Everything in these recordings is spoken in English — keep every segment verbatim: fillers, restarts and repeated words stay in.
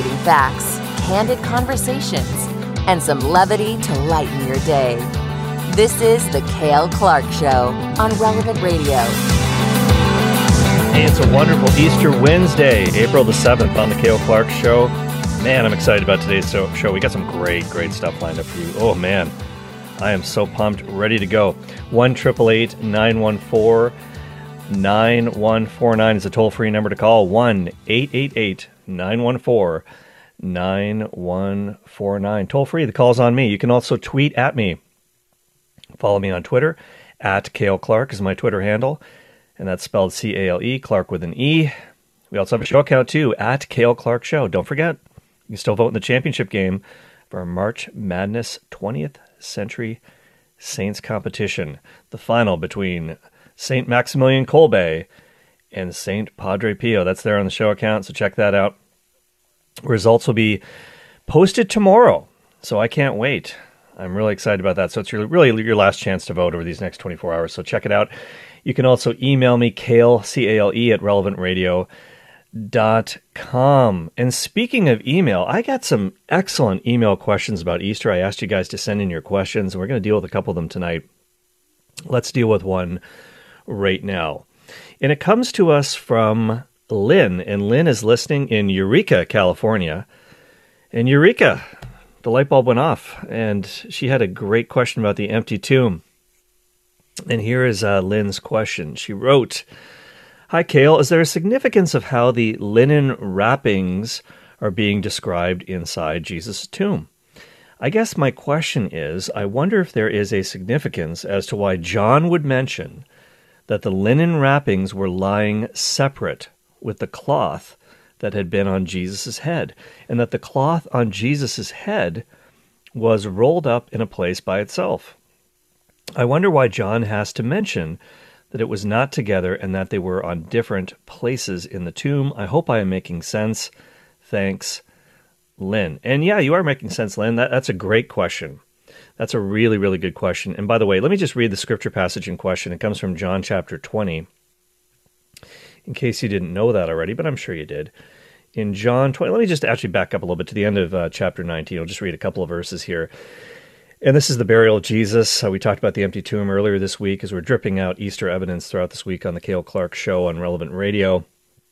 Fascinating facts, candid conversations, and some levity to lighten your day. This is The Cale Clark Show on Relevant Radio. Hey, it's a wonderful Easter Wednesday, April the seventh on The Cale Clark Show. Man, I'm excited about today's show. We got some great, great stuff lined up for you. Oh, man. I am so pumped, ready to go. one eight eight eight, nine one four, nine one four nine is a toll-free number to call. one eight eight eight, nine one four, nine one four nine. Toll-free, the call's on me. You can also tweet at me. Follow me on Twitter. At Cale Clark is my Twitter handle, and that's spelled C A L E, Clark with an E. We also have a show account, too, at Cale Clark Show. Don't forget, you can still vote in the championship game for our March Madness twentieth Century Saints competition, the final between Saint Maximilian Kolbe and Saint Padre Pio. That's there on the show account, so check that out. Results will be posted tomorrow, so I can't wait. I'm really excited about that. So it's your, really your last chance to vote over these next twenty-four hours, so check it out. You can also email me, Cale, C A L E, at relevant radio dot com. And speaking of email, I got some excellent email questions about Easter. I asked you guys to send in your questions, and we're going to deal with a couple of them tonight. Let's deal with one right now. And it comes to us from Lynn, and Lynn is listening in Eureka, California. And Eureka, the light bulb went off, and she had a great question about the empty tomb. And here is uh, Lynn's question. She wrote, "Hi, Cale. Is there a significance of how the linen wrappings are being described inside Jesus' tomb? I guess my question is, I wonder if there is a significance as to why John would mention that the linen wrappings were lying separate with the cloth that had been on Jesus' head, and that the cloth on Jesus' head was rolled up in a place by itself. I wonder why John has to mention that it was not together and that they were on different places in the tomb. I hope I am making sense. Thanks, Lynn." And yeah, you are making sense, Lynn. That, that's a great question. That's a really, really good question. And by the way, let me just read the scripture passage in question. It comes from John chapter twenty, in case you didn't know that already, but I'm sure you did. In John twenty, let me just actually back up a little bit to the end of uh, chapter nineteen. I'll just read a couple of verses here. And this is the burial of Jesus. Uh, we talked about the empty tomb earlier this week as we're dripping out Easter evidence throughout this week on the Cale Clark Show on Relevant Radio.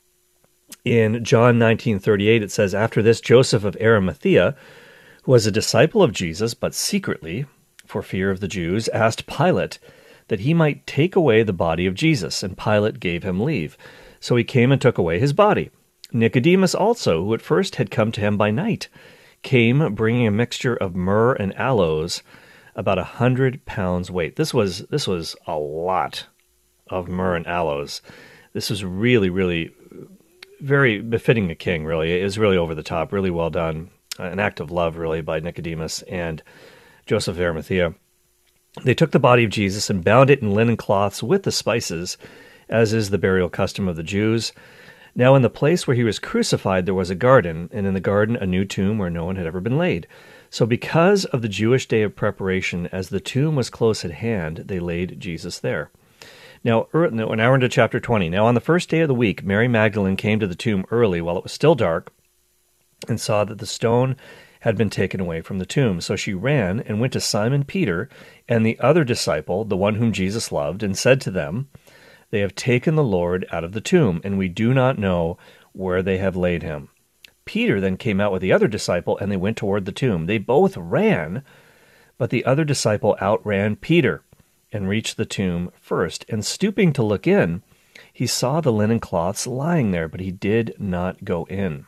In John nineteen thirty-eight, it says, "After this, Joseph of Arimathea, who was a disciple of Jesus, but secretly, for fear of the Jews, asked Pilate that he might take away the body of Jesus, and Pilate gave him leave. So he came and took away his body. Nicodemus also, who at first had come to him by night, came bringing a mixture of myrrh and aloes, about a hundred pounds weight." This was this was a lot of myrrh and aloes. This was really, really very befitting a king, really. It was really over the top, really well done. An act of love, really, by Nicodemus and Joseph of Arimathea. They took the body of Jesus and bound it in linen cloths with the spices, as is the burial custom of the Jews. Now in the place where he was crucified there was a garden, and in the garden a new tomb where no one had ever been laid. So because of the Jewish day of preparation, as the tomb was close at hand, they laid Jesus there. Now, now we're into chapter twenty. Now on the first day of the week, Mary Magdalene came to the tomb early while it was still dark, and saw that the stone had been taken away from the tomb. So she ran and went to Simon Peter and the other disciple, the one whom Jesus loved, and said to them, "They have taken the Lord out of the tomb, and we do not know where they have laid him." Peter then came out with the other disciple, and they went toward the tomb. They both ran, but the other disciple outran Peter and reached the tomb first. And stooping to look in, he saw the linen cloths lying there, but he did not go in.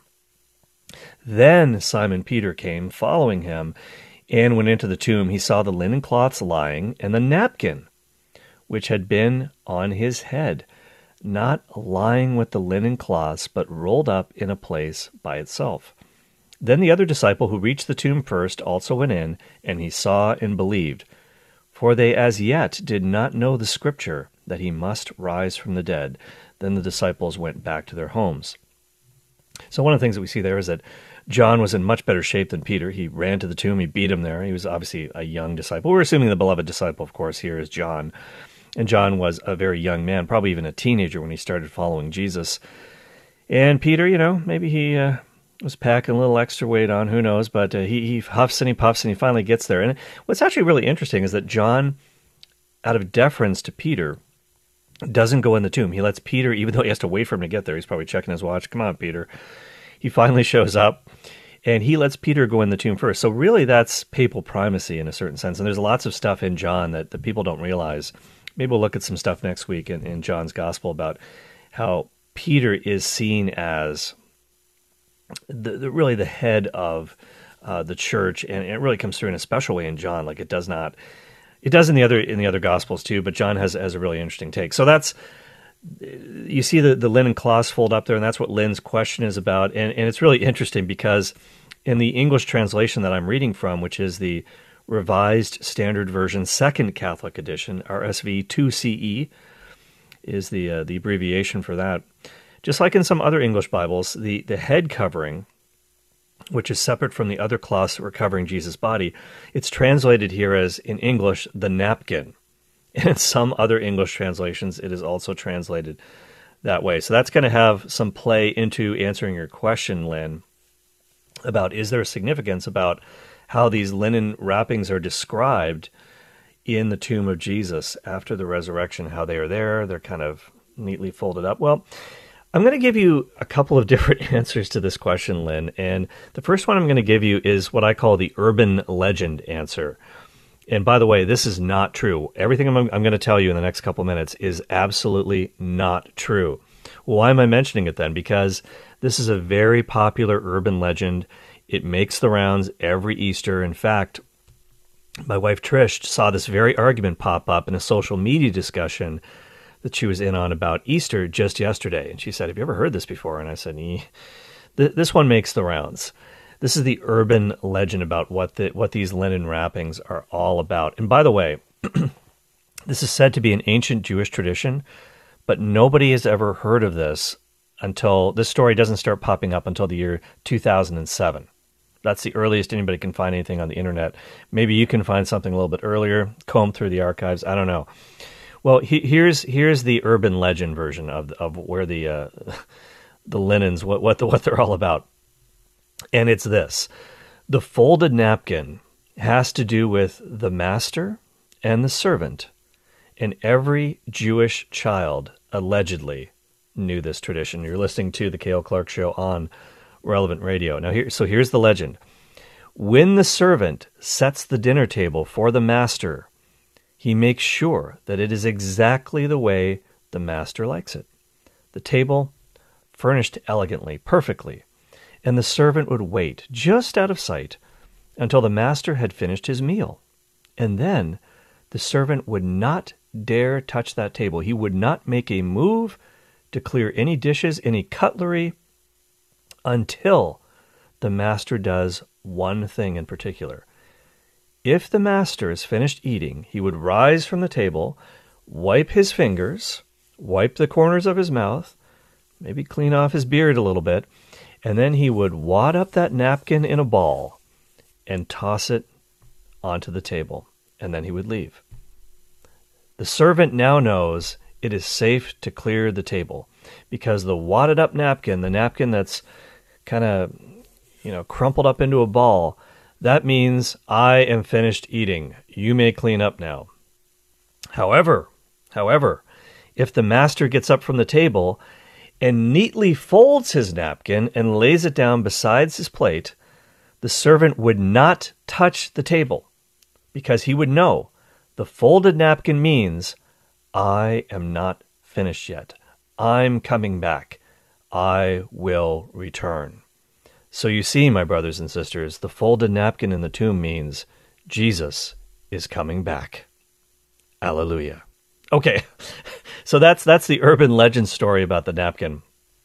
Then Simon Peter came, following him, and went into the tomb. He saw the linen cloths lying, and the napkin which had been on his head, not lying with the linen cloths, but rolled up in a place by itself. Then the other disciple who reached the tomb first also went in, and he saw and believed. For they as yet did not know the scripture, that he must rise from the dead. Then the disciples went back to their homes. So one of the things that we see there is that John was in much better shape than Peter. He ran to the tomb, he beat him there. He was obviously a young disciple. We're assuming the beloved disciple, of course, here is John. And John was a very young man, probably even a teenager when he started following Jesus. And Peter, you know, maybe he uh, was packing a little extra weight on, who knows, but uh, he, he huffs and he puffs and he finally gets there. And what's actually really interesting is that John, out of deference to Peter, doesn't go in the tomb. He lets Peter, even though he has to wait for him to get there, he's probably checking his watch. Come on, Peter. He finally shows up, and he lets Peter go in the tomb first. So really that's papal primacy in a certain sense. And there's lots of stuff in John that, that people don't realize. Maybe we'll look at some stuff next week in, in John's gospel about how Peter is seen as the, the really the head of uh, the church, and it really comes through in a special way in John. Like it does not, it does in the other in the other gospels too, but John has has a really interesting take. So that's, you see the, the linen cloths fold up there, and that's what Lynn's question is about. And, and it's really interesting because in the English translation that I'm reading from, which is the Revised Standard Version, Second Catholic Edition, R S V two C E is the uh, the abbreviation for that. Just like in some other English Bibles, the, the head covering, which is separate from the other cloths that were covering Jesus' body, it's translated here as, in English, the napkin. And in some other English translations, it is also translated that way. So that's going to have some play into answering your question, Lynn, about is there a significance about how these linen wrappings are described in the tomb of Jesus after the resurrection, how they are there, they're kind of neatly folded up. Well, I'm going to give you a couple of different answers to this question, Lynn, and the first one I'm going to give you is what I call the urban legend answer. And by the way, this is not true. Everything I'm, I'm going to tell you in the next couple minutes is absolutely not true. Why am I mentioning it then? Because this is a very popular urban legend. It makes the rounds every Easter. In fact, my wife Trish saw this very argument pop up in a social media discussion that she was in on about Easter just yesterday. And she said, have you ever heard this before? And I said, eh. This one makes the rounds. This is the urban legend about what the, what these linen wrappings are all about. And by the way, this is said to be an ancient Jewish tradition, but nobody has ever heard of this until, this story doesn't start popping up until the year two thousand seven. That's the earliest anybody can find anything on the internet. Maybe you can find something a little bit earlier, comb through the archives, I don't know. Well, he, here's here's the urban legend version of of where the uh, the linens, what what the, what they're all about, and it's this: the folded napkin has to do with the master and the servant, and every Jewish child allegedly knew this tradition. You're listening to the Cale Clark Show on Relevant Radio. Now, here, so here's the legend: when the servant sets the dinner table for the master, he makes sure that it is exactly the way the master likes it. The table furnished elegantly, perfectly, and the servant would wait just out of sight until the master had finished his meal. And then the servant would not dare touch that table. He would not make a move to clear any dishes, any cutlery, until the master does one thing in particular. If the master is finished eating, he would rise from the table, wipe his fingers, wipe the corners of his mouth, maybe clean off his beard a little bit, and then he would wad up that napkin in a ball and toss it onto the table, and then he would leave. The servant now knows it is safe to clear the table because the wadded up napkin, the napkin that's kind of, you know, crumpled up into a ball, that means I am finished eating. You may clean up now. However, however, if the master gets up from the table and neatly folds his napkin and lays it down beside his plate, the servant would not touch the table because he would know the folded napkin means I am not finished yet. I'm coming back. I will return. So you see, my brothers and sisters, the folded napkin in the tomb means Jesus is coming back. Alleluia. Okay, so that's that's the urban legend story about the napkin.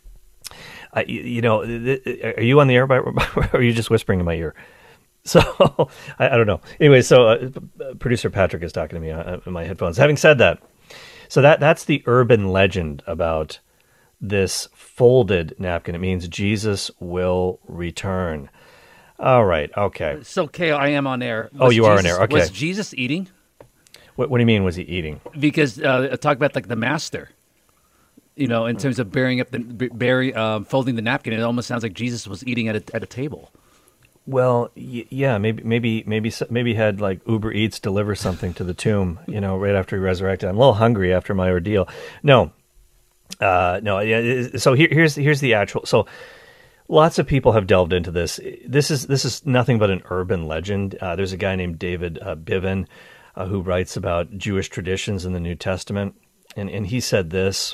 I, you know, are you on the air, by, or are you just whispering in my ear? So, I, I don't know. Anyway, so uh, producer Patrick is talking to me on, on my headphones. Having said that, so that that's the urban legend about this folded napkin. It means Jesus will return. All right, okay. So, Cale, I am on air. Was oh, you Jesus, are on air, okay. Was Jesus eating? What, what do you mean, was he eating? Because uh, talk about like the master. You know, in terms of bearing up the bury, um, folding the napkin, it almost sounds like Jesus was eating at a, at a table. Well, y- yeah, maybe, maybe, maybe, maybe had like Uber Eats deliver something to the tomb, you know, right after he resurrected. I'm a little hungry after my ordeal. No, uh, no. Yeah. So here, here's here's the actual. So lots of people have delved into this. This is this is nothing but an urban legend. Uh, there's a guy named David uh, Biven uh, who writes about Jewish traditions in the New Testament, and and he said this.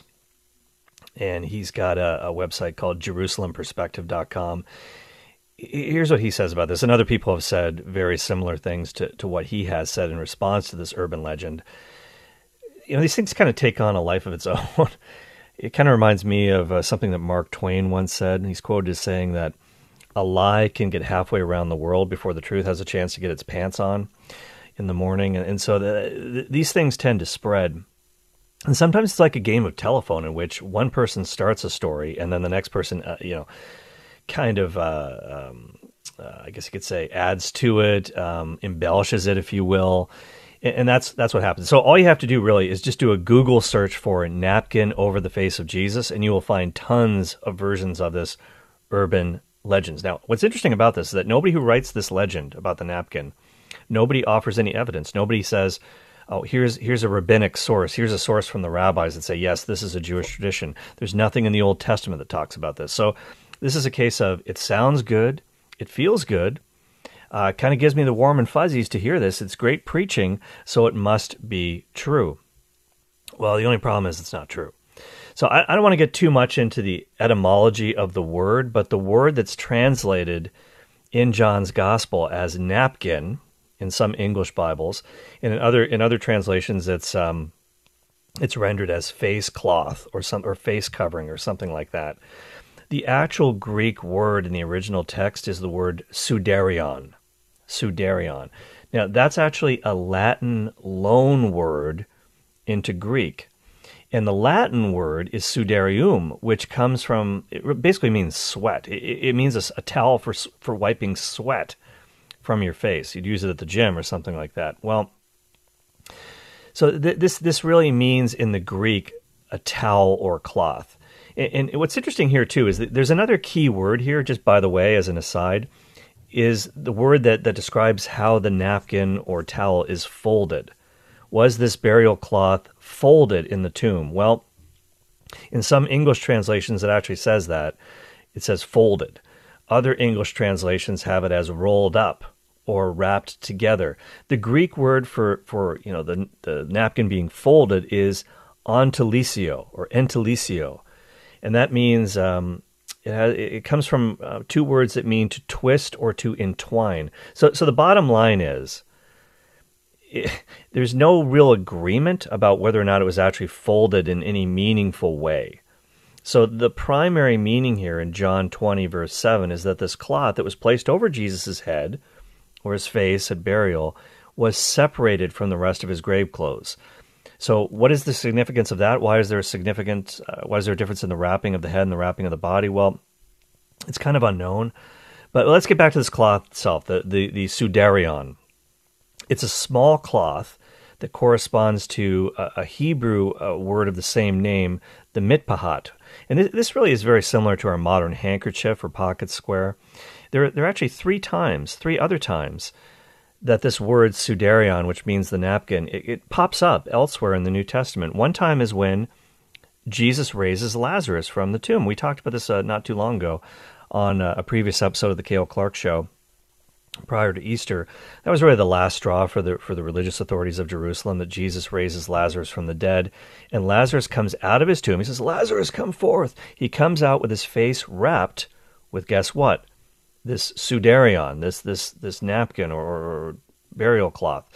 And he's got a, a website called Jerusalem Perspective dot com. Here's what he says about this. And other people have said very similar things to, to what he has said in response to this urban legend. You know, these things kind of take on a life of its own. It kind of reminds me of uh, something that Mark Twain once said. And he's quoted as saying that a lie can get halfway around the world before the truth has a chance to get its pants on in the morning. And, and so the, these things tend to spread. And sometimes it's like a game of telephone in which one person starts a story and then the next person, uh, you know, kind of, uh, um, uh, I guess you could say, adds to it, um, embellishes it, if you will. And, and that's that's what happens. So all you have to do really is just do a Google search for napkin over the face of Jesus, and you will find tons of versions of this urban legends. Now, what's interesting about this is that nobody who writes this legend about the napkin, nobody offers any evidence. Nobody says, oh, here's here's a rabbinic source. Here's a source from the rabbis that say, yes, this is a Jewish tradition. There's nothing in the Old Testament that talks about this. So this is a case of it sounds good, it feels good, uh, kind of gives me the warm and fuzzies to hear this. It's great preaching, so it must be true. Well, the only problem is it's not true. So I, I don't want to get too much into the etymology of the word, but the word that's translated in John's Gospel as napkin in some English Bibles, and in other in other translations, it's um, it's rendered as face cloth or some or face covering or something like that. The actual Greek word in the original text is the word sudarion. Sudarion. Now that's actually a Latin loan word into Greek, and the Latin word is sudarium, which comes from it basically means sweat. It, it means a, a towel for for wiping sweat from your face. You'd use it at the gym or something like that. Well, so th- this this really means in the Greek a towel or cloth. And, and what's interesting here too is that there's another key word here, just by the way, as an aside, is the word that, that describes how the napkin or towel is folded. Was this burial cloth folded in the tomb? Well, in some English translations it actually says that. It says folded. Other English translations have it as rolled up or wrapped together. The Greek word for, for you know the, the napkin being folded is entellisio or entellisio, and that means um, it, has, it comes from uh, two words that mean to twist or to entwine. So, so the bottom line is it, there's no real agreement about whether or not it was actually folded in any meaningful way. So the primary meaning here in John twenty, verse seven, is that this cloth that was placed over Jesus' head or his face at burial was separated from the rest of his grave clothes. So what is the significance of that? Why is there a significant, uh, why is there a difference in the wrapping of the head and the wrapping of the body? Well, it's kind of unknown. But let's get back to this cloth itself, the, the, the sudarion. It's a small cloth that corresponds to a, a Hebrew uh, word of the same name, the mitpahat. And th- this really is very similar to our modern handkerchief or pocket square. There, there are actually three times, three other times, that this word sudarion, which means the napkin, it, it pops up elsewhere in the New Testament. One time is when Jesus raises Lazarus from the tomb. We talked about this uh, not too long ago on uh, a previous episode of the Cale Clark Show prior to Easter. That was really the last straw for the for the religious authorities of Jerusalem, that Jesus raises Lazarus from the dead. And Lazarus comes out of his tomb. He says, "Lazarus, come forth." He comes out with his face wrapped with, guess what? This sudarion, this this this napkin or, or burial cloth.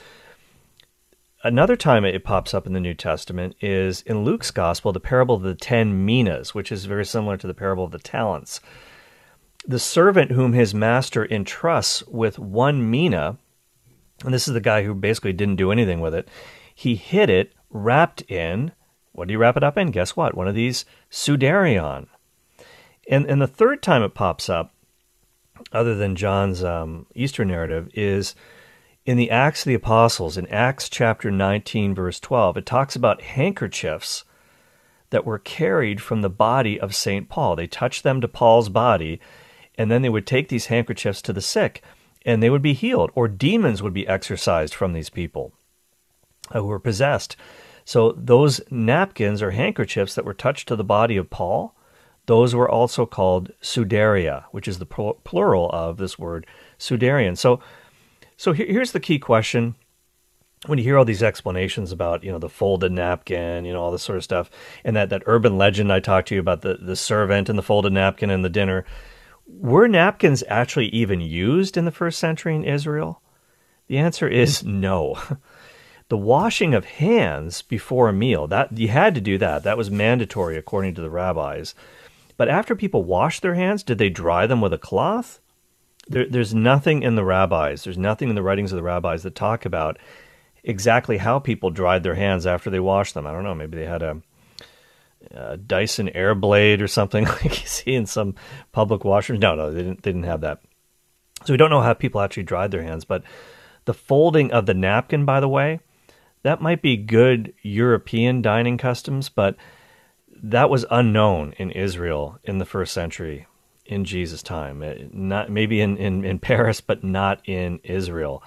Another time it pops up in the New Testament is in Luke's Gospel, the parable of the ten minas, which is very similar to the parable of the talents. The servant whom his master entrusts with one mina, and this is the guy who basically didn't do anything with it, he hid it wrapped in, what do you wrap it up in? Guess what? One of these sudarion. And, and the third time it pops up, other than John's um, Easter narrative, is in the Acts of the Apostles, in Acts chapter nineteen, verse twelve. It talks about handkerchiefs that were carried from the body of Saint Paul. They touched them to Paul's body, and then they would take these handkerchiefs to the sick, and they would be healed, or demons would be exorcised from these people uh, who were possessed. So those napkins or handkerchiefs that were touched to the body of Paul, those were also called sudaria, which is the plural of this word sudarian. So, so here's the key question. When you hear all these explanations about, you know, the folded napkin, you know, all this sort of stuff, and that, that urban legend I talked to you about, the, the servant and the folded napkin and the dinner, were napkins actually even used in the first century in Israel? The answer is no. The washing of hands before a meal, that you had to do that. That was mandatory according to the rabbis. But after people washed their hands, did they dry them with a cloth? There, there's nothing in the rabbis, there's nothing in the writings of the rabbis that talk about exactly how people dried their hands after they washed them. I don't know, maybe they had a, a Dyson Airblade or something like you see in some public washrooms. No, no, they didn't, they didn't have that. So we don't know how people actually dried their hands, but the folding of the napkin, by the way, that might be good European dining customs, but that was unknown in Israel in the first century, in Jesus' time. Not maybe in, in, in Paris, but not in Israel.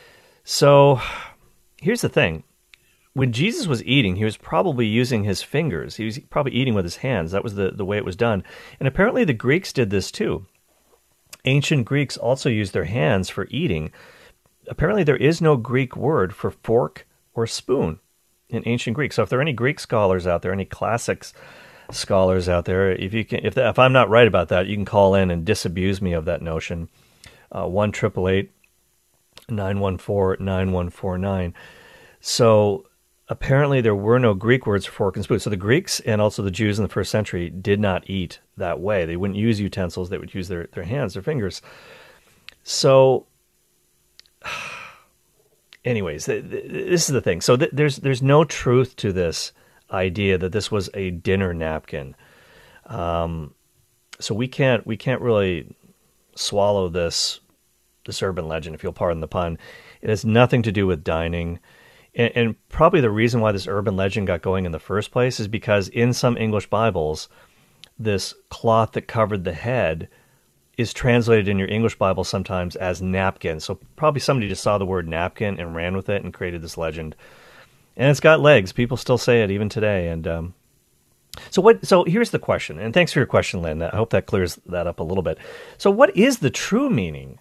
So here's the thing. When Jesus was eating, he was probably using his fingers. He was probably eating with his hands. That was the, the way it was done. And apparently the Greeks did this too. Ancient Greeks also used their hands for eating. Apparently there is no Greek word for fork or spoon in ancient Greek. So if there are any Greek scholars out there, any classics scholars out there, if you can, if, that, if I'm not right about that, you can call in and disabuse me of that notion. Uh, one triple eight nine one four nine one four nine. So apparently there were no Greek words for fork and spoon. So the Greeks and also the Jews in the first century did not eat that way. They wouldn't use utensils. They would use their, their hands, their fingers. So anyways, th- th- this is the thing. So th- there's there's no truth to this idea that this was a dinner napkin. Um, so we can't we can't really swallow this this urban legend, if you'll pardon the pun. It has nothing to do with dining. And, and probably the reason why this urban legend got going in the first place is because in some English Bibles, this cloth that covered the head is translated in your English Bible sometimes as napkin. So probably somebody just saw the word napkin and ran with it and created this legend. And it's got legs. People still say it even today. And um, so what? So here's the question. And thanks for your question, Lynn. I hope that clears that up a little bit. So what is the true meaning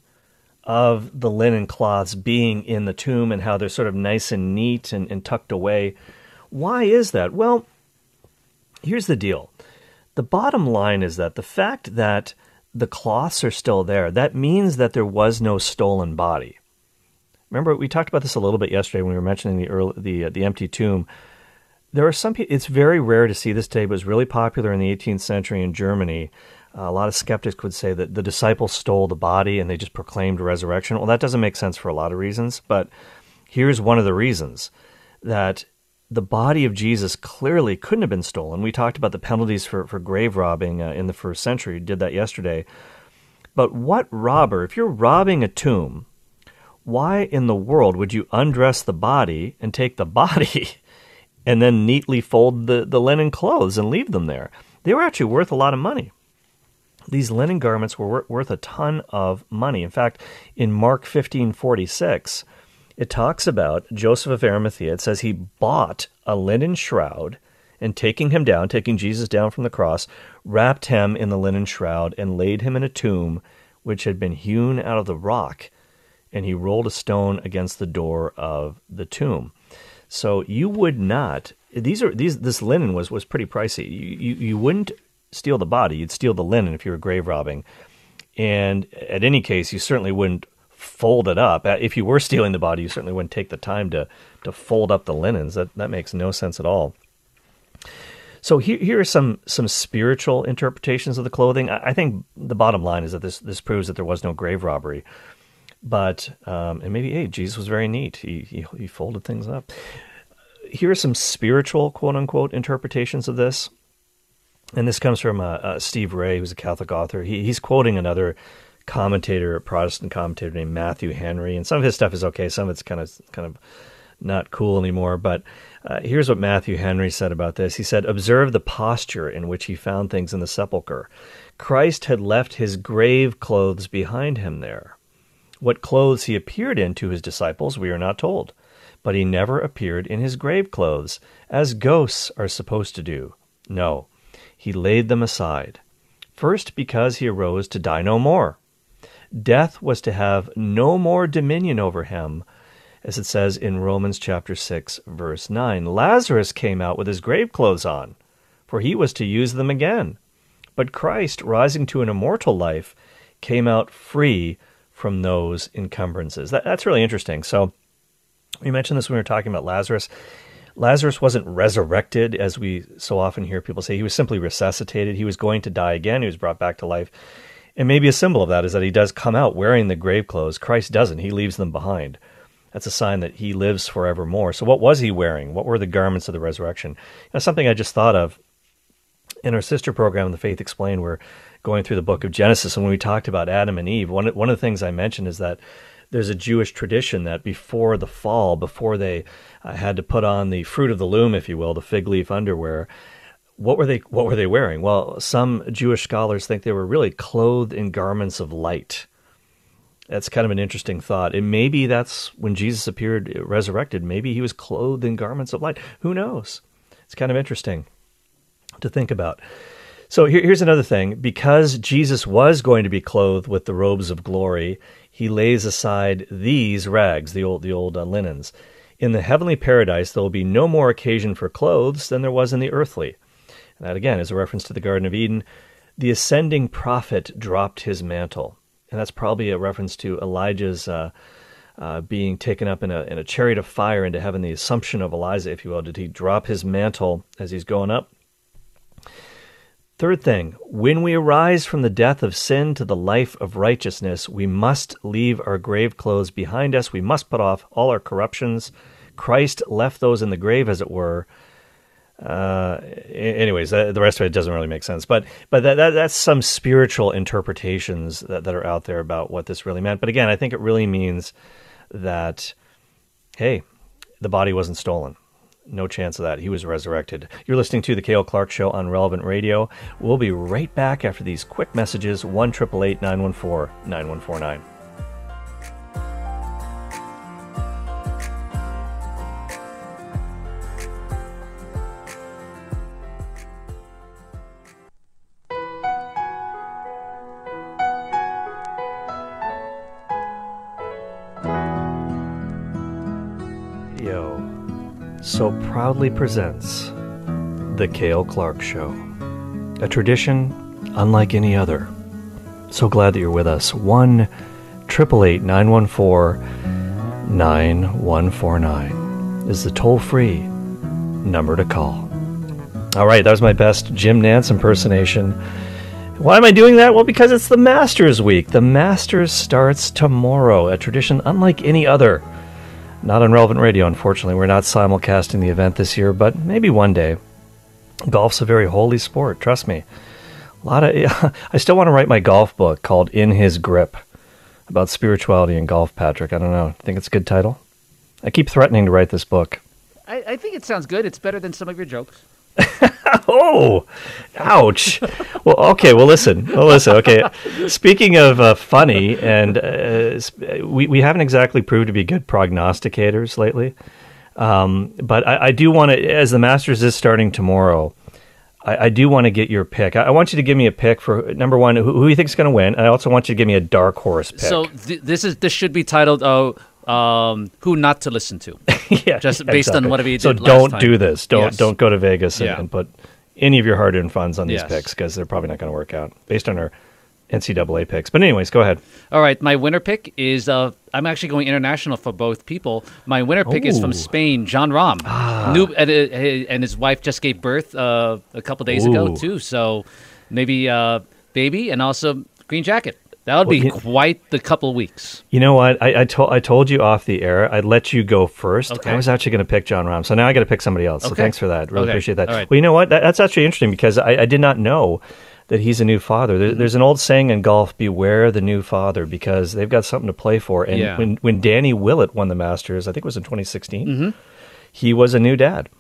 of the linen cloths being in the tomb and how they're sort of nice and neat and, and tucked away? Why is that? Well, here's the deal. The bottom line is that the fact that the cloths are still there, that means that there was no stolen body. Remember, we talked about this a little bit yesterday when we were mentioning the early, the uh, the empty tomb. There are some people, it's very rare to see this today, but it was really popular in the eighteenth century in Germany. Uh, a lot of skeptics would say that the disciples stole the body and they just proclaimed resurrection. Well, that doesn't make sense for a lot of reasons, but here's one of the reasons, that the body of Jesus clearly couldn't have been stolen. We talked about the penalties for, for grave robbing uh, in the first century. We did that yesterday. But what robber, if you're robbing a tomb, why in the world would you undress the body and take the body and then neatly fold the, the linen clothes and leave them there? They were actually worth a lot of money. These linen garments were worth a ton of money. In fact, in Mark fifteen forty-six, it talks about Joseph of Arimathea. It says he bought a linen shroud and taking him down, taking Jesus down from the cross, wrapped him in the linen shroud and laid him in a tomb which had been hewn out of the rock, and he rolled a stone against the door of the tomb. So you would not, these are these this linen was, was pretty pricey. You, you you wouldn't steal the body, you'd steal the linen if you were grave robbing. And at any case, you certainly wouldn't fold it up. If you were stealing the body, you certainly wouldn't take the time to, to fold up the linens. That that makes no sense at all. So here, here are some some spiritual interpretations of the clothing. I, I think the bottom line is that this this proves that there was no grave robbery. But, um, and maybe, hey, Jesus was very neat. He, he, he folded things up. Here are some spiritual, quote-unquote, interpretations of this. And this comes from uh, uh, Steve Ray, who's a Catholic author. He, he's quoting another commentator, a Protestant commentator named Matthew Henry. And some of his stuff is okay. Some of it's kind of kind of not cool anymore. But uh, here's what Matthew Henry said about this. He said, "Observe the posture in which he found things in the sepulchre. Christ had left his grave clothes behind him there. What clothes he appeared in to his disciples, we are not told. But he never appeared in his grave clothes, as ghosts are supposed to do. No, he laid them aside. First, because he arose to die no more. Death was to have no more dominion over him, as it says in Romans chapter six, verse nine. Lazarus came out with his grave clothes on, for he was to use them again. But Christ, rising to an immortal life, came out free from those encumbrances." That, that's really interesting. So we mentioned this when we were talking about Lazarus. Lazarus wasn't resurrected, as we so often hear people say. He was simply resuscitated. He was going to die again. He was brought back to life. And maybe a symbol of that is that he does come out wearing the grave clothes. Christ doesn't. He leaves them behind. That's a sign that he lives forevermore. So what was he wearing? What were the garments of the resurrection? That's something I just thought of. In our sister program, The Faith Explained, we're going through the book of Genesis, and when we talked about Adam and Eve, one, one of the things I mentioned is that there's a Jewish tradition that before the fall, before they uh, had to put on the fruit of the loom, if you will, the fig leaf underwear, what were they what were they wearing? Well, some Jewish scholars think they were really clothed in garments of light. That's kind of an interesting thought. And maybe that's when Jesus appeared resurrected. Maybe he was clothed in garments of light. Who knows? It's kind of interesting to think about. So here, here's another thing. Because Jesus was going to be clothed with the robes of glory, he lays aside these rags, the old the old uh, linens. In the heavenly paradise, there will be no more occasion for clothes than there was in the earthly. And that, again, is a reference to the Garden of Eden. The ascending prophet dropped his mantle. And that's probably a reference to Elijah's uh, uh, being taken up in a, in a chariot of fire into heaven, the assumption of Elijah, if you will. Did he drop his mantle as he's going up? Third thing, when we arise from the death of sin to the life of righteousness, we must leave our grave clothes behind us. We must put off all our corruptions. Christ left those in the grave, as it were. Uh, anyways, uh, the rest of it doesn't really make sense. But but that, that that's some spiritual interpretations that, that are out there about what this really meant. But again, I think it really means that, hey, the body wasn't stolen. No chance of that. He was resurrected. You're listening to The Cale Clark Show on Relevant Radio. We'll be right back after these quick messages. one eight eight eight, nine one four, nine one four nine. Yo. So proudly presents The Cale Clark Show, a tradition unlike any other. So glad that you're with us. one eight eight eight, nine one four, nine one four nine is the toll-free number to call. All right, that was my best Jim Nance impersonation. Why am I doing that? Well, because it's the Masters Week. The Masters starts tomorrow, a tradition unlike any other. Not on Relevant Radio, unfortunately. We're not simulcasting the event this year, but maybe one day. Golf's a very holy sport, trust me. A lot of I still want to write my golf book called In His Grip, about spirituality and golf, Patrick. I don't know. Think it's a good title? I keep threatening to write this book. I, I think it sounds good. It's better than some of your jokes. Oh, ouch. Well, okay. Well, listen. Well, listen. Okay. Speaking of uh, funny, and uh, we we haven't exactly proved to be good prognosticators lately. Um, but I, I do want to, as the Masters is starting tomorrow, I, I do want to get your pick. I, I want you to give me a pick for number one, who, who you think is going to win. I also want you to give me a dark horse pick. So th- this is this should be titled "Oh, um, Who Not to Listen to." Yeah, just yeah, based exactly. on whatever you did So last don't time. do this. Don't Yes. don't go to Vegas and, Yeah. and put any of your hard-earned funds on these Yes. picks, because they're probably not going to work out based on our N C double A picks. But anyways, go ahead. All right, my winner pick is, uh, I'm actually going international for both people. My winner pick is from Ooh. Spain, John Rahm. Ah. New, and, uh, and his wife just gave birth uh, a couple days ago, Ooh. too. So maybe uh, baby and also green jacket. That would Well, be you- quite the couple weeks. You know what? I, I, told I told you off the air. I'd let you go first. Okay. I was actually going to pick John Rahm, so now I got to pick somebody else. So Okay. thanks for that. Really Okay. appreciate that. All right. Well, you know what? That, that's actually interesting, because I, I did not know that he's a new father. There, there's an old saying in golf, beware the new father, because they've got something to play for. And Yeah. when, when Danny Willett won the Masters, I think it was in twenty sixteen, Mm-hmm. he was a new dad.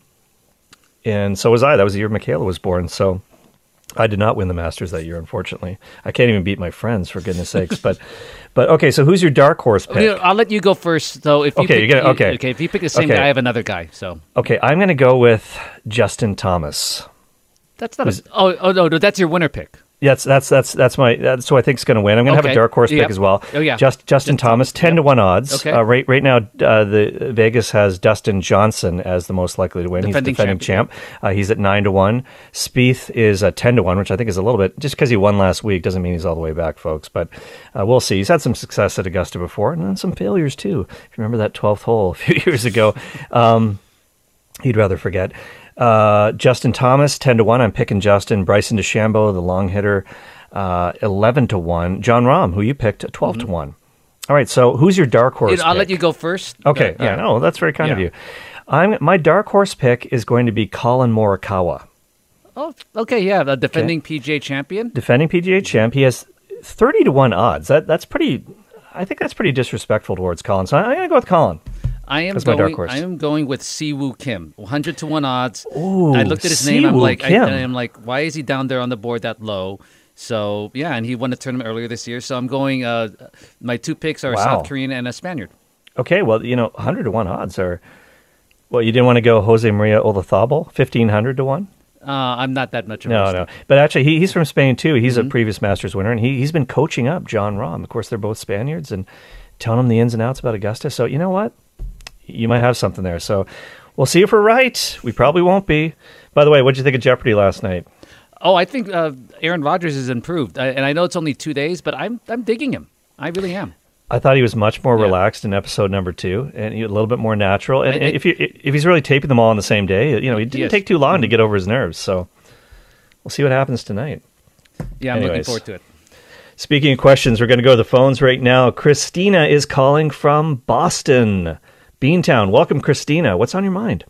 And so was I. That was the year Michaela was born. So I did not win the Masters that year, unfortunately. I can't even beat my friends, for goodness sakes. But, but okay, so who's your dark horse pick? You know, I'll let you go first. So if you Okay, pick, you're gonna- okay. okay, if you pick the same Okay. guy, I have another guy. So Okay, I'm going to go with Justin Thomas. that's not. A, oh, oh no, no, that's your winner pick. Yeah, that's that's that's that's my that's who I think is going to win. I'm going to have Okay. a dark horse Yep. pick as well. Oh, yeah. Just Justin Just Thomas, Thomas. ten to one odds. Okay. Uh, right right now, uh, the Vegas has Dustin Johnson as the most likely to win. Defending he's defending champion. champ. Uh, he's at nine to one. Spieth is uh, ten to one, which I think is a little bit. Just because he won last week doesn't mean he's all the way back, folks. But uh, we'll see. He's had some success at Augusta before, and then some failures too. If you remember that twelfth hole a few years ago, um, he'd rather forget. Uh, Justin Thomas, ten to one. I'm picking Justin. Bryson DeChambeau, the long hitter, uh, eleven to one. John Rahm, who you picked, at twelve to one. All right, so who's your dark horse You know, I'll pick? let you go first. Okay, Uh, yeah, no, that's very kind of yeah. you. I'm My dark horse pick is going to be Colin Morikawa, Oh, okay, yeah, the defending P G A champion. defending P G A champ. He has thirty to one odds. That That's pretty, I think that's pretty disrespectful towards Colin. So I'm going to go with Colin. I am That's my dark going. horse. I am going with Siwoo Kim, one hundred to one odds. Ooh, I looked at his name. I'm Siwoo like, I, Kim. I'm like, why is he down there on the board that low? So yeah, and he won the tournament earlier this year. So I'm going. Uh, my two picks are a Wow. South Korean and a Spaniard. Okay, well, you know, one hundred to one odds are, well, you didn't want to go Jose Maria Olazabal, fifteen hundred to one? Uh, I'm not that much of No, a no. But actually, he, he's from Spain, too. He's Mm-hmm. a previous Masters winner, and he, he's been coaching up John Rahm. Of course, they're both Spaniards, and telling him the ins and outs about Augusta. So, you know what? You might have something there. So, we'll see if we're right. We probably won't be. By the way, what did you think of Jeopardy last night? Oh, I think uh, Aaron Rodgers has improved, I, and I know it's only two days, but I'm I'm digging him. I really am. I thought he was much more Yeah. relaxed in episode number two, and he, a little bit more natural. And, I- I- if you if he's really taping them all on the same day, you know, he didn't Yes. take too long to get over his nerves. So, we'll see what happens tonight. Yeah, I'm looking Anyways. forward to it. Speaking of questions, we're going to go to the phones right now. Christina is calling from Boston, Beantown. Welcome, Christina. What's on your mind?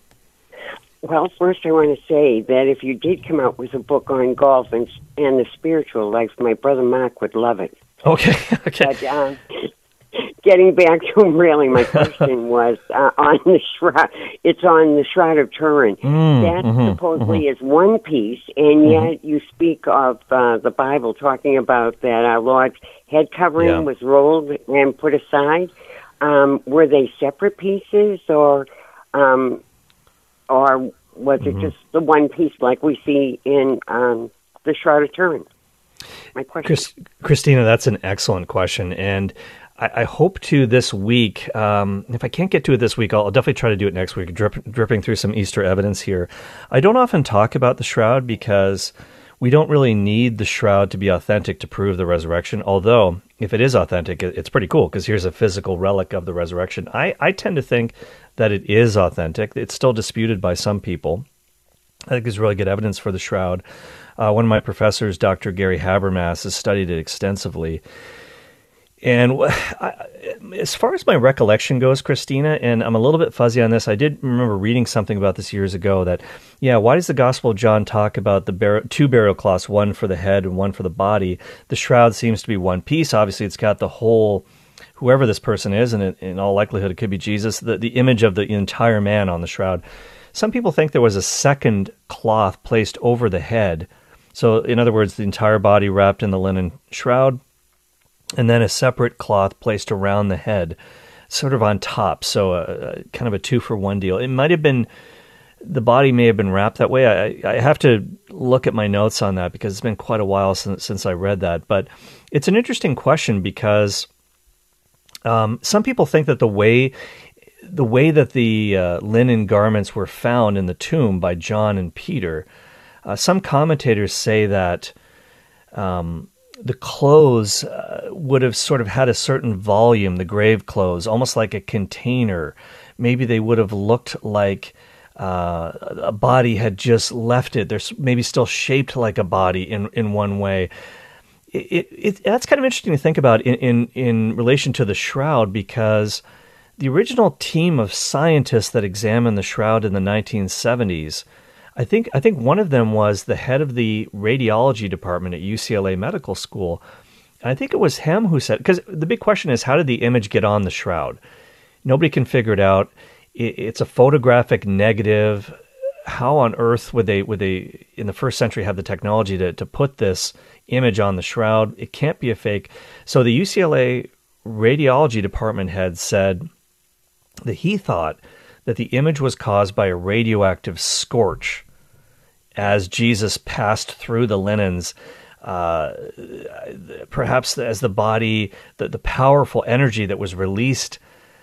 Well, first I want to say that if you did come out with a book on golf and, and the spiritual life, my brother Mark would love it. Okay, okay. But um, getting back to really, my question was uh, on the shroud. It's on the Shroud of Turin. Mm, that mhm, supposedly is one piece, and yet you speak of uh, the Bible talking about that our Lord's head covering Yeah. was rolled and put aside. Um, were they separate pieces, or um, or was Mm-hmm. it just the one piece like we see in um, the Shroud of Turin? My question. Chris, Christina, that's an excellent question. And I, I hope to this week, um, if I can't get to it this week, I'll, I'll definitely try to do it next week, drip, dripping through some Easter evidence here. I don't often talk about the shroud because we don't really need the shroud to be authentic to prove the resurrection. Although, if it is authentic, it, it's pretty cool because here's a physical relic of the resurrection. I, I tend to think that it is authentic. It's still disputed by some people. I think there's really good evidence for the shroud. Uh, one of my professors, Doctor Gary Habermas, has studied it extensively. And wh- I, as far as my recollection goes, Christina, and I'm a little bit fuzzy on this, I did remember reading something about this years ago that, yeah, why does the Gospel of John talk about the bar- two burial cloths, one for the head and one for the body? The shroud seems to be one piece. Obviously, it's got the whole, whoever this person is, and it, in all likelihood it could be Jesus, the, the image of the entire man on the shroud. Some people think there was a second cloth placed over the head. So, in other words, the entire body wrapped in the linen shroud, and then a separate cloth placed around the head, sort of on top. So, a, kind of a two-for-one deal. It might have been, the body may have been wrapped that way. I, I have to look at my notes on that because it's been quite a while since, since I read that. But it's an interesting question because um, some people think that the way... The way that the uh, linen garments were found in the tomb by John and Peter, uh, some commentators say that um, the clothes uh, would have sort of had a certain volume, the grave clothes, almost like a container. Maybe they would have looked like uh, a body had just left it. They're maybe still shaped like a body in, in one way. It, it, it, that's kind of interesting to think about in, in, in relation to the shroud because the original team of scientists that examined the shroud in the nineteen seventies, I think I think one of them was the head of the radiology department at U C L A Medical School. And I think it was him who said, because the big question is, how did the image get on the shroud? Nobody can figure it out. It, it's a photographic negative. How on earth would they, would they in the first century have the technology to, to put this image on the shroud? It can't be a fake. So the U C L A radiology department head said that he thought that the image was caused by a radioactive scorch as Jesus passed through the linens, uh, perhaps as the body, the, the powerful energy that was released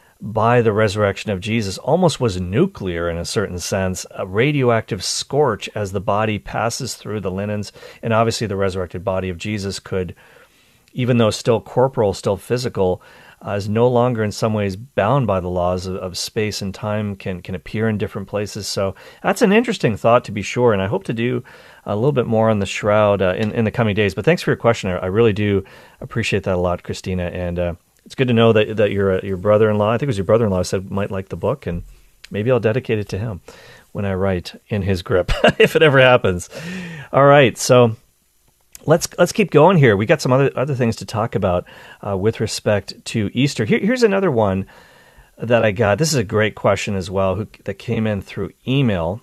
by the resurrection of Jesus almost was nuclear in a certain sense, a radioactive scorch as the body passes through the linens. And obviously the resurrected body of Jesus could, even though still corporal, still physical, uh, is no longer in some ways bound by the laws of, of space and time, can can appear in different places. So that's an interesting thought, to be sure, and I hope to do a little bit more on the shroud uh, in, in the coming days. But thanks for your question. I, I really do appreciate that a lot, Christina, and uh, it's good to know that that your uh, your brother-in-law, I think it was your brother-in-law, said might like the book, and maybe I'll dedicate it to him when I write in his grip, if it ever happens. All right, so let's let's keep going here. We got some other other things to talk about uh, with respect to Easter. Here, here's another one that I got. This is a great question as well, who, that came in through email.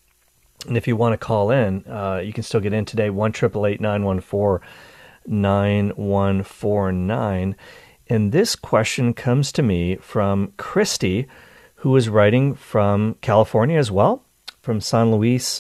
And if you want to call in, uh, you can still get in today, one eight eight eight, nine one four, nine one four nine. And this question comes to me from Christy, who is writing from California as well, from San Luis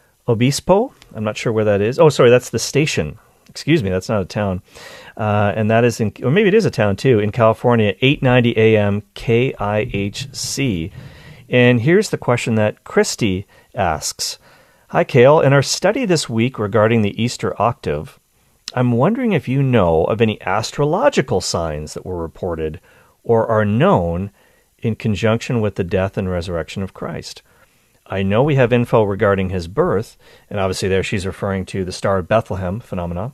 Obispo. I'm not sure where that is. Oh, sorry, that's the station. Excuse me, that's not a town. Uh, and that is in, or maybe it is a town too, in California, eight ninety A M K I H C. And here's the question that Christy asks. Hi, Cale. In our study this week regarding the Easter octave, I'm wondering if you know of any astrological signs that were reported or are known in conjunction with the death and resurrection of Christ. I know we have info regarding his birth, and obviously there she's referring to the Star of Bethlehem phenomena.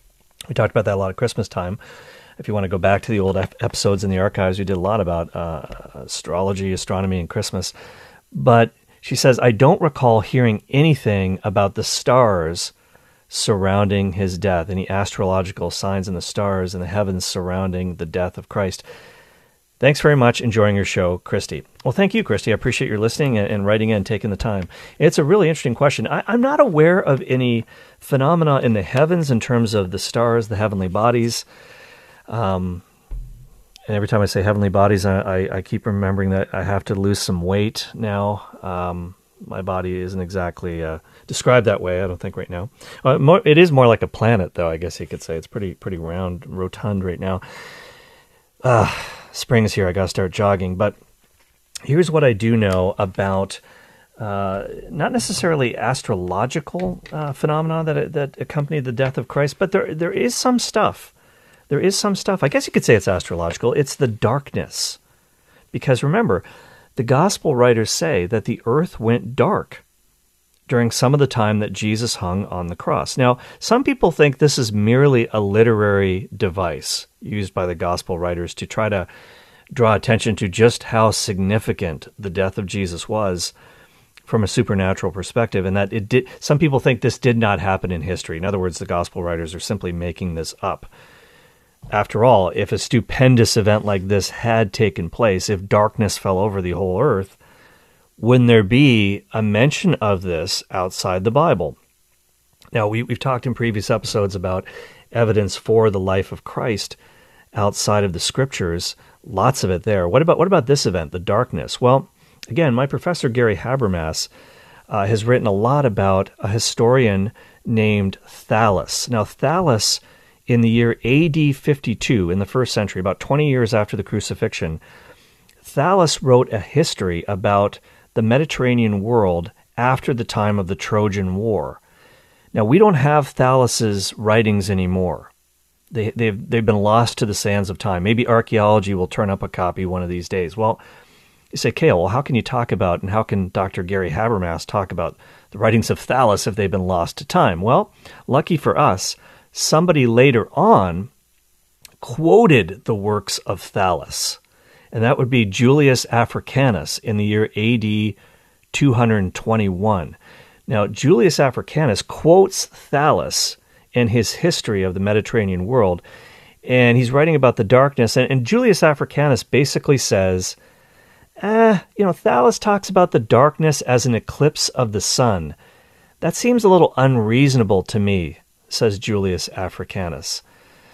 We talked about that a lot at Christmas time. If you want to go back to the old ep- episodes in the archives, we did a lot about uh, astrology, astronomy, and Christmas. But she says, I don't recall hearing anything about the stars surrounding his death, any astrological signs in the stars in the heavens surrounding the death of Christ. Thanks very much. Enjoying your show, Christy. Well, thank you, Christy. I appreciate your listening and, and writing in, taking the time. It's a really interesting question. I, I'm not aware of any phenomena in the heavens in terms of the stars, the heavenly bodies. Um, and every time I say heavenly bodies, I, I, I keep remembering that I have to lose some weight now. Um, my body isn't exactly uh, described that way, I don't think, right now. Uh, more, it is more like a planet, though, I guess you could say. It's pretty pretty round, rotund right now. Uh, spring's here. I got to start jogging. But here's what I do know about uh, not necessarily astrological uh, phenomena that that accompanied the death of Christ, but there there is some stuff. There is some stuff. I guess you could say it's astrological. It's the darkness. Because remember, the gospel writers say that the earth went dark during some of the time that Jesus hung on the cross. Now, some people think this is merely a literary device used by the gospel writers to try to draw attention to just how significant the death of Jesus was from a supernatural perspective, and that it did. Some people think this did not happen in history. In other words, the gospel writers are simply making this up. After all, if a stupendous event like this had taken place, if darkness fell over the whole earth, wouldn't there be a mention of this outside the Bible? Now, we, we've talked in previous episodes about evidence for the life of Christ outside of the Scriptures. Lots of it there. What about what about this event, the darkness? Well, again, my professor Gary Habermas uh, has written a lot about a historian named Thallus. Now, Thallus, in the year A D fifty-two, in the first century, about twenty years after the crucifixion, Thallus wrote a history about the Mediterranean world after the time of the Trojan War. Now, we don't have Thallus's writings anymore. They, they've, they've been lost to the sands of time. Maybe archaeology will turn up a copy one of these days. Well, you say, Cale, well, how can you talk about, and how can Doctor Gary Habermas talk about the writings of Thallus if they've been lost to time? Well, lucky for us, somebody later on quoted the works of Thallus, and that would be Julius Africanus in the year A D two twenty-one. Now, Julius Africanus quotes Thales in his history of the Mediterranean world, and he's writing about the darkness, and, and Julius Africanus basically says, eh, you know, Thales talks about the darkness as an eclipse of the sun. That seems a little unreasonable to me, says Julius Africanus.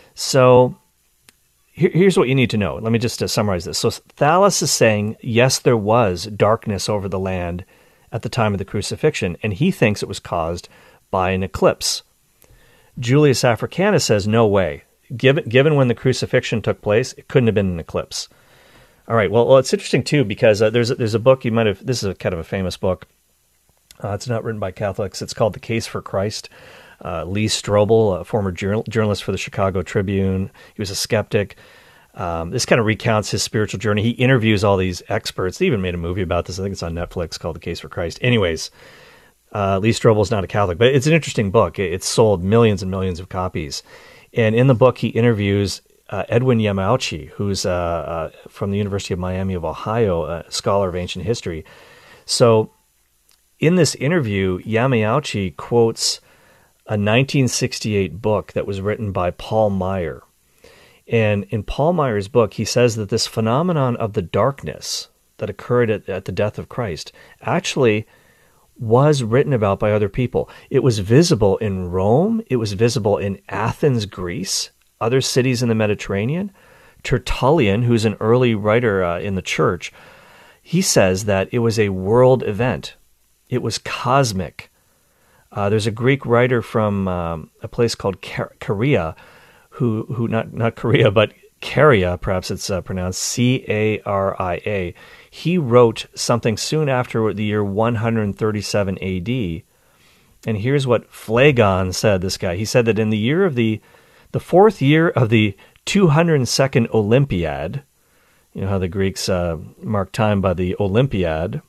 So here, here's what you need to know. Let me just uh, summarize this. So Thales is saying, yes, there was darkness over the land at the time of the crucifixion, and he thinks it was caused by an eclipse. Julius Africanus says, no way. Given, given when the crucifixion took place, it couldn't have been an eclipse. All right, well, well it's interesting, too, because uh, there's, a, there's a book you might have, this is a kind of a famous book. Uh, it's not written by Catholics. It's called The Case for Christ. Uh, Lee Strobel, a former journal, journalist for the Chicago Tribune, he was a skeptic. Um, this kind of recounts his spiritual journey. He interviews all these experts. They even made a movie about this. I think it's on Netflix called The Case for Christ. Anyways, uh, Lee Strobel is not a Catholic, but it's an interesting book. It, it's sold millions and millions of copies. And in the book, he interviews uh, Edwin Yamauchi, who's uh, uh, from the University of Miami of Ohio, a scholar of ancient history. So in this interview, Yamauchi quotes a nineteen sixty-eight book that was written by Paul Meyer. And in Paul Meyer's book, he says that this phenomenon of the darkness that occurred at, at the death of Christ actually was written about by other people. It was visible in Rome. It was visible in Athens, Greece, other cities in the Mediterranean. Tertullian, who's an early writer uh, in the church, he says that it was a world event. It was cosmic. Uh, there's a Greek writer from um, a place called Car- Caria, who, who not, not Korea, but Caria, perhaps it's uh, pronounced C A R I A. He wrote something soon after the year one hundred thirty-seven A D. And here's what Phlegon said, this guy. He said that in the year of the, the fourth year of the two hundred second Olympiad, you know how the Greeks uh, mark time by the Olympiad.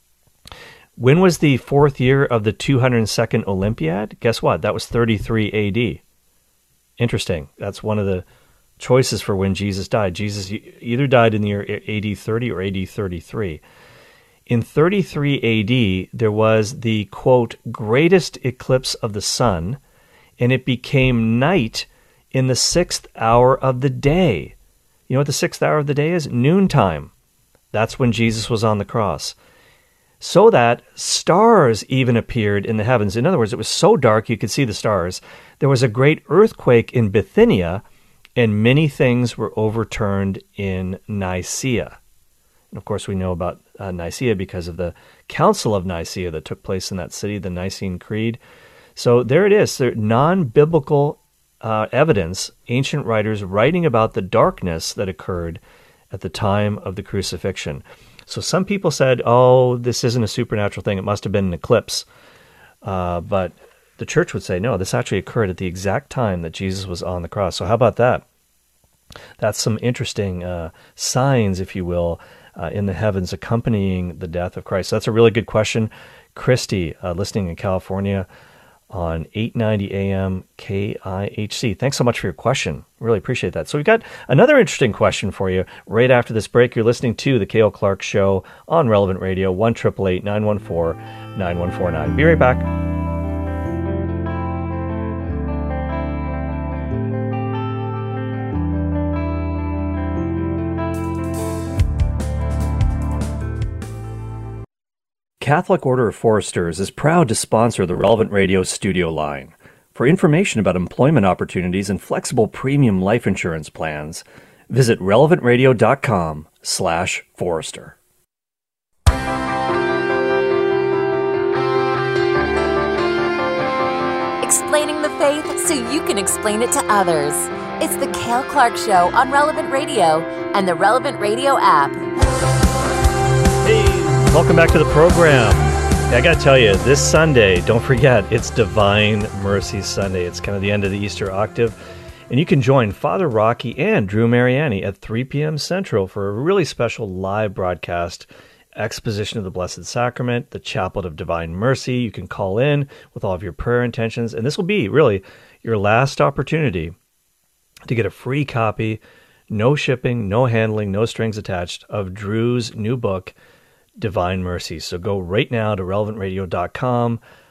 When was the fourth year of the two hundred second Olympiad? Guess what? That was thirty-three A D. Interesting. That's one of the choices for when Jesus died. Jesus either died in the year A D thirty or A D thirty-three. In thirty-three A D, there was the, quote, greatest eclipse of the sun, and it became night in the sixth hour of the day. You know what the sixth hour of the day is? Noontime. That's when Jesus was on the cross. So that stars even appeared in the heavens. In other words, it was so dark you could see the stars. There was a great earthquake in Bithynia, and many things were overturned in Nicaea. And of course, we know about uh, Nicaea because of the Council of Nicaea that took place in that city, the Nicene Creed. So there it is. There, non-biblical uh, evidence, ancient writers writing about the darkness that occurred at the time of the crucifixion. So some people said, oh, this isn't a supernatural thing. It must have been an eclipse. Uh, but the church would say, no, this actually occurred at the exact time that Jesus was on the cross. So how about that? That's some interesting uh, signs, if you will, uh, in the heavens accompanying the death of Christ. So that's a really good question. Christy, uh, listening in California on eight ninety A M K I H C. Thanks so much for your question. Really appreciate that. So we've got another interesting question for you right after this break. You're listening to The Cale Clark Show on Relevant Radio, one eight eight eight, nine one four, nine one four nine. Be right back. Catholic Order of Foresters is proud to sponsor the Relevant Radio studio line. For information about employment opportunities and flexible premium life insurance plans, visit relevantradio.com slash forester. Explaining the faith so you can explain it to others. It's the Cale Clark Show on Relevant Radio and the Relevant Radio app. Hey! Welcome back to the program. Yeah, I got to tell you, this Sunday, don't forget, it's Divine Mercy Sunday. It's kind of the end of the Easter octave. And you can join Father Rocky and Drew Mariani at three p.m. Central for a really special live broadcast, exposition of the Blessed Sacrament, the Chaplet of Divine Mercy. You can call in with all of your prayer intentions. And this will be really your last opportunity to get a free copy, no shipping, no handling, no strings attached, of Drew's new book, Divine Mercy. So go right now to relevant radio dot com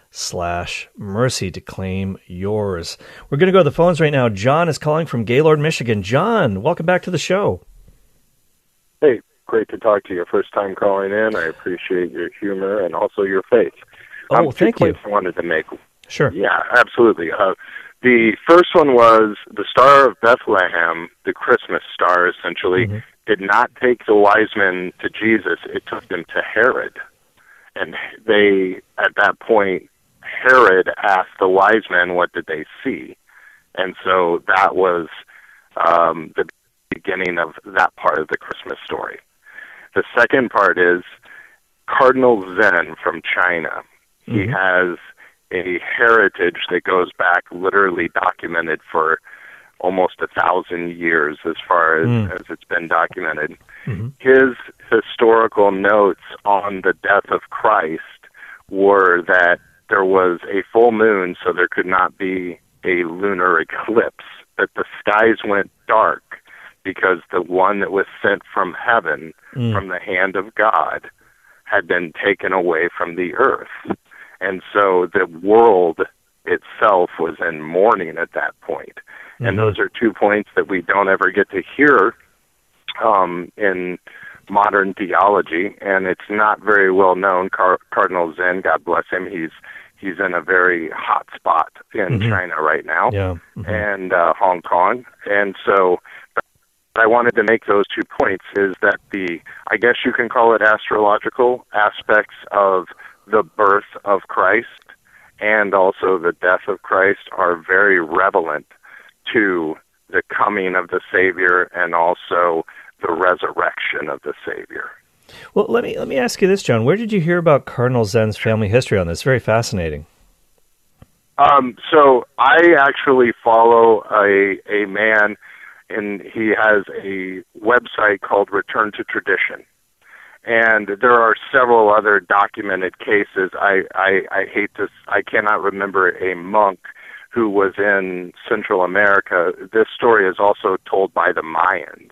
slash mercy to claim yours. We're going to go to the phones right now. John is calling from Gaylord, Michigan. John, welcome back to the show. Hey, great to talk to you. First time calling in. I appreciate your humor and also your faith. Oh, um, two thank you. points I wanted to make. Sure. Yeah, absolutely. Uh, the first one was the Star of Bethlehem, the Christmas star, essentially, mm-hmm. did not take the wise men to Jesus. It took them to Herod. And they, at that point, Herod asked the wise men, what did they see? And so that was um, the beginning of that part of the Christmas story. The second part is Cardinal Zen from China. Mm-hmm. He has a heritage that goes back literally documented for almost a thousand years as far as, mm. as it's been documented. Mm-hmm. His historical notes on the death of Christ were that there was a full moon, so there could not be a lunar eclipse, that the skies went dark because the one that was sent from heaven, mm. from the hand of God, had been taken away from the earth. And so the world itself was in mourning at that point. Mm-hmm. And those are two points that we don't ever get to hear um, in modern theology, and it's not very well known. Car- Cardinal Zen, God bless him, he's he's in a very hot spot in mm-hmm. China right now, yeah. mm-hmm. and uh, Hong Kong. And so I wanted to make those two points is that the, I guess you can call it astrological aspects of the birth of Christ and also the death of Christ are very relevant to the coming of the Savior and also the resurrection of the Savior. Well, let me let me ask you this, John. Where did you hear about Cardinal Zen's family history on this? Very fascinating. Um, so I actually follow a a man, and he has a website called Return to Tradition. And there are several other documented cases. I, I, I hate to, I cannot remember a monk who was in Central America. This story is also told by the Mayans,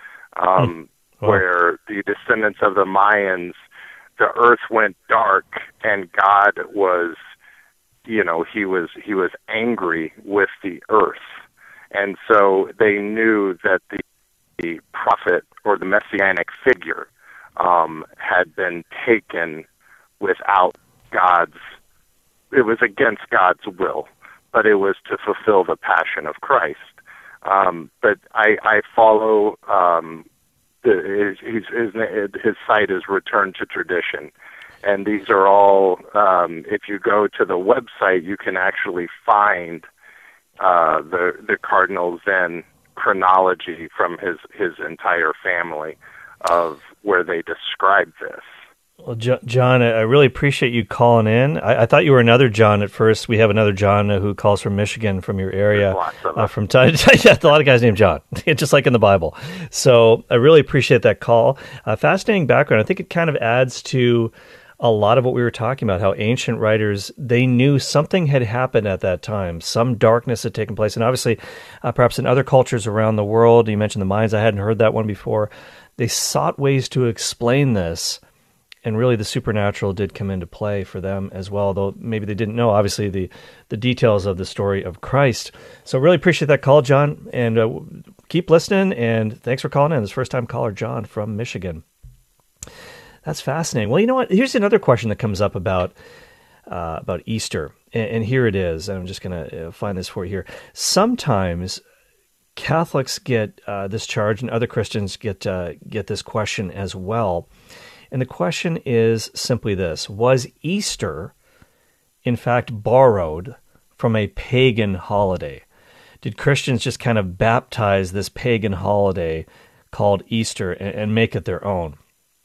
um, oh. where the descendants of the Mayans, the earth went dark and God was, you know, he was, he was angry with the earth. And so they knew that the, the prophet or the messianic figure Um, had been taken without God's, it was against God's will, but it was to fulfill the passion of Christ. Um, but I, I follow, um, the, his, his, his site is Return to Tradition. And these are all, um, if you go to the website, you can actually find uh, the, the Cardinal Zen chronology from his, his entire family of where they describe this. Well, John, I really appreciate you calling in. I, I thought you were another John at first. We have another John who calls from Michigan, from your area. Uh, from time to time, yeah, a lot of guys named John, just like in the Bible. So I really appreciate that call. Uh, fascinating background. I think it kind of adds to a lot of what we were talking about, how ancient writers, they knew something had happened at that time. Some darkness had taken place. And obviously, uh, perhaps in other cultures around the world, you mentioned the Mayans, I hadn't heard that one before. They sought ways to explain this, and really the supernatural did come into play for them as well, though maybe they didn't know, obviously, the, the details of the story of Christ. So really appreciate that call, John, and uh, keep listening, and thanks for calling in. This first-time caller, John from Michigan. That's fascinating. Well, you know what? Here's another question that comes up about uh, about Easter, and, and here it is. I'm just going to find this for you here. Sometimes Catholics get uh, this charge, and other Christians get uh, get this question as well. And the question is simply this: was Easter, in fact, borrowed from a pagan holiday? Did Christians just kind of baptize this pagan holiday called Easter and, and make it their own?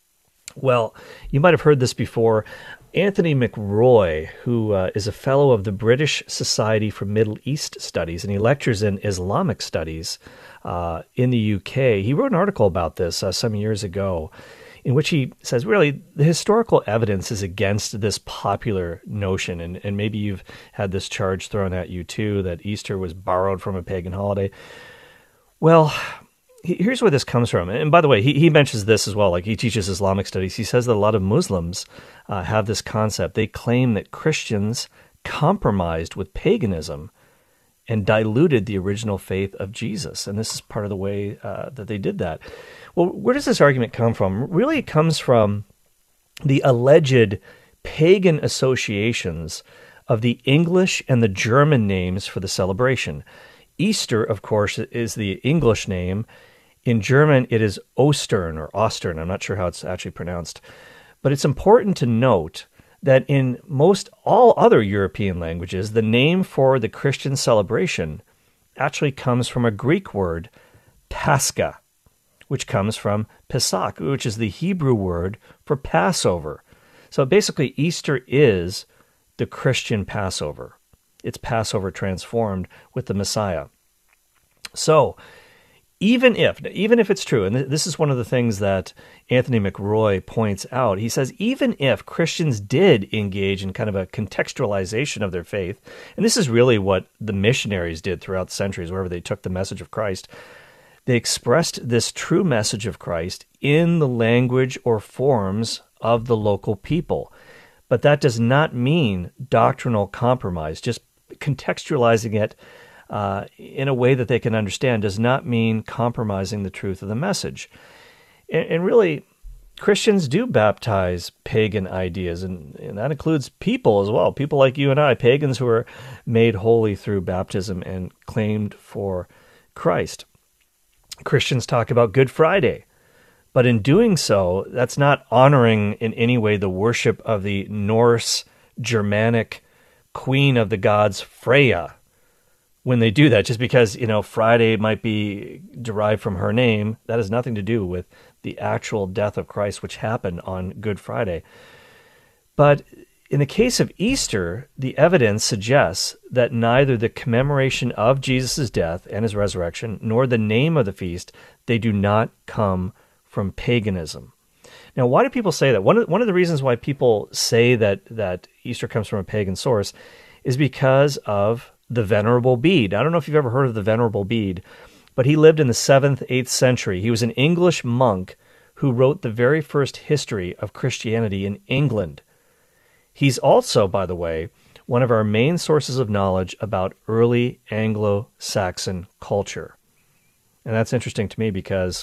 Well, you might have heard this before. Anthony McRoy, who uh, is a fellow of the British Society for Middle East Studies, and he lectures in Islamic studies uh, in the U K. He wrote an article about this uh, some years ago, in which he says, really, the historical evidence is against this popular notion, and, and maybe you've had this charge thrown at you too, that Easter was borrowed from a pagan holiday. Well, here's where this comes from. And by the way, he, he mentions this as well. Like, he teaches Islamic studies. He says that a lot of Muslims uh, have this concept. They claim that Christians compromised with paganism and diluted the original faith of Jesus. And this is part of the way uh, that they did that. Well, where does this argument come from? Really, it comes from the alleged pagan associations of the English and the German names for the celebration. Easter, of course, is the English name. In German, it is Ostern or Ostern. I'm not sure how it's actually pronounced. But it's important to note that in most all other European languages, the name for the Christian celebration actually comes from a Greek word, Pascha, which comes from Pesach, which is the Hebrew word for Passover. So basically, Easter is the Christian Passover. It's Passover transformed with the Messiah. So, even if, even if it's true, and this is one of the things that Anthony McRoy points out, he says, even if Christians did engage in kind of a contextualization of their faith, and this is really what the missionaries did throughout the centuries, wherever they took the message of Christ, they expressed this true message of Christ in the language or forms of the local people. But that does not mean doctrinal compromise. Just contextualizing it uh, in a way that they can understand does not mean compromising the truth of the message. And, and really, Christians do baptize pagan ideas, and, and that includes people as well, people like you and I, pagans who are made holy through baptism and claimed for Christ. Christians talk about Good Friday. But in doing so, that's not honoring in any way the worship of the Norse Germanic queen of the gods, Freya. When they do that, just because, you know, Friday might be derived from her name, that has nothing to do with the actual death of Christ, which happened on Good Friday. But in the case of Easter, the evidence suggests that neither the commemoration of Jesus' death and his resurrection, nor the name of the feast, they do not come from paganism. Now, why do people say that? One of, one of the reasons why people say that, that Easter comes from a pagan source is because of the Venerable Bede. I don't know if you've ever heard of the Venerable Bede, but he lived in the seventh, eighth century. He was an English monk who wrote the very first history of Christianity in England. He's also, by the way, one of our main sources of knowledge about early Anglo-Saxon culture. And that's interesting to me because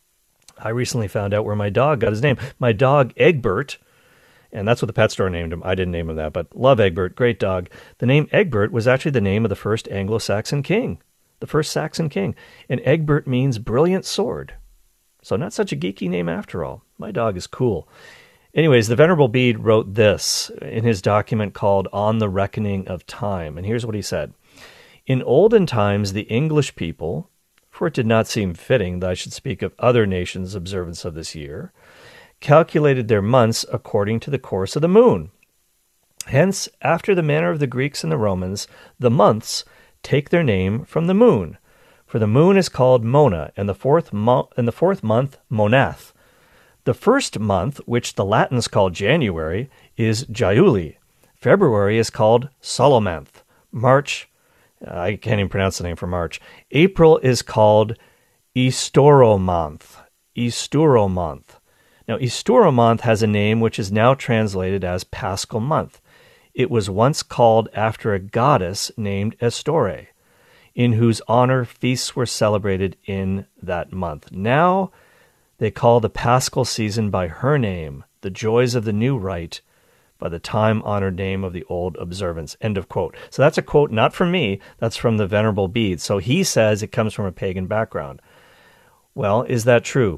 I recently found out where my dog got his name. My dog, Egbert, and that's what the pet store named him. I didn't name him that, but love Egbert, great dog. The name Egbert was actually the name of the first Anglo-Saxon king, the first Saxon king. And Egbert means brilliant sword. So not such a geeky name after all. My dog is cool. Anyways, the Venerable Bede wrote this in his document called On the Reckoning of Time. And here's what he said. In olden times, the English people, for it did not seem fitting that I should speak of other nations' observance of this year, calculated their months according to the course of the moon. Hence, after the manner of the Greeks and the Romans, the months take their name from the moon. For the moon is called Mona, and the fourth, mo- and the fourth month Monath. The first month, which the Latins call January, is Juli. February is called Solomanth. March, I can't even pronounce the name for March. April is called Easturomonth. Easturomonth. Now, Easturomonth has a name which is now translated as Paschal Month. It was once called after a goddess named Estore, in whose honor feasts were celebrated in that month. Now they call the Paschal season by her name, the joys of the new rite, by the time-honored name of the old observance. End of quote. So that's a quote not from me, that's from the Venerable Bede. So he says it comes from a pagan background. Well, is that true?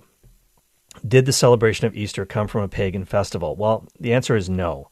Did the celebration of Easter come from a pagan festival? Well, the answer is no.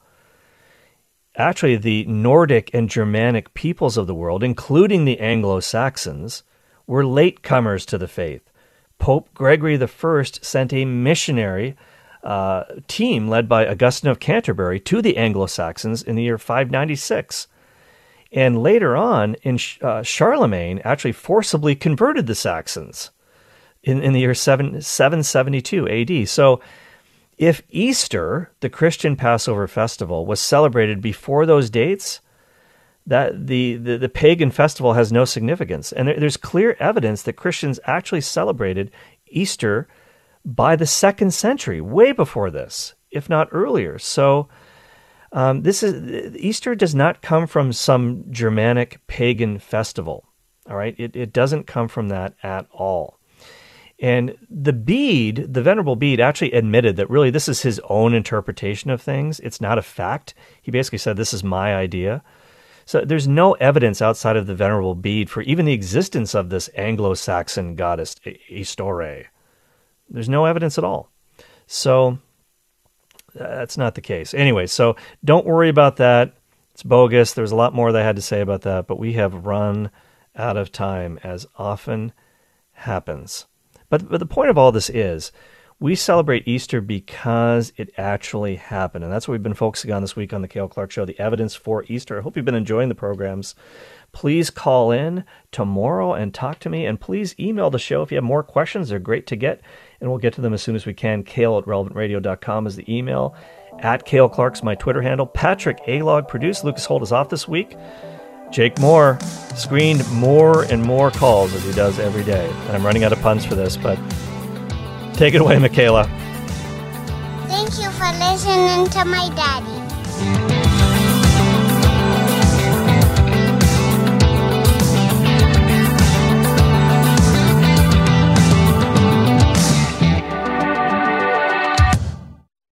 Actually, the Nordic and Germanic peoples of the world, including the Anglo-Saxons, were latecomers to the faith. Pope Gregory the First sent a missionary uh, team led by Augustine of Canterbury to the Anglo-Saxons in the year five ninety-six. And later on, in uh, Charlemagne actually forcibly converted the Saxons in, in the year seven seventy-two A D. So if Easter, the Christian Passover festival, was celebrated before those dates, that the, the, the pagan festival has no significance. And there, there's clear evidence that Christians actually celebrated Easter by the second century, way before this, if not earlier. So um, this is Easter does not come from some Germanic pagan festival. All right, it, it doesn't come from that at all. And the Bede, the Venerable Bede, actually admitted that really this is his own interpretation of things. It's not a fact. He basically said, this is my idea. So there's no evidence outside of the Venerable Bede for even the existence of this Anglo-Saxon goddess, Eastorae. There's no evidence at all. So that's not the case. Anyway, so don't worry about that. It's bogus. There's a lot more that I had to say about that, but we have run out of time, as often happens. But, but the point of all this is we celebrate Easter because it actually happened. And that's what we've been focusing on this week on the Cale Clark Show, the evidence for Easter. I hope you've been enjoying the programs. Please call in tomorrow and talk to me. And please email the show if you have more questions. They're great to get, and we'll get to them as soon as we can. Cale at relevant radio dot com is the email. At Cale Clark's my Twitter handle. Patrick Alog produced. Lucas Holt is off this week. Jake Moore screened more and more calls as he does every day. And I'm running out of puns for this, but take it away, Michaela. Thank you for listening to my daddy.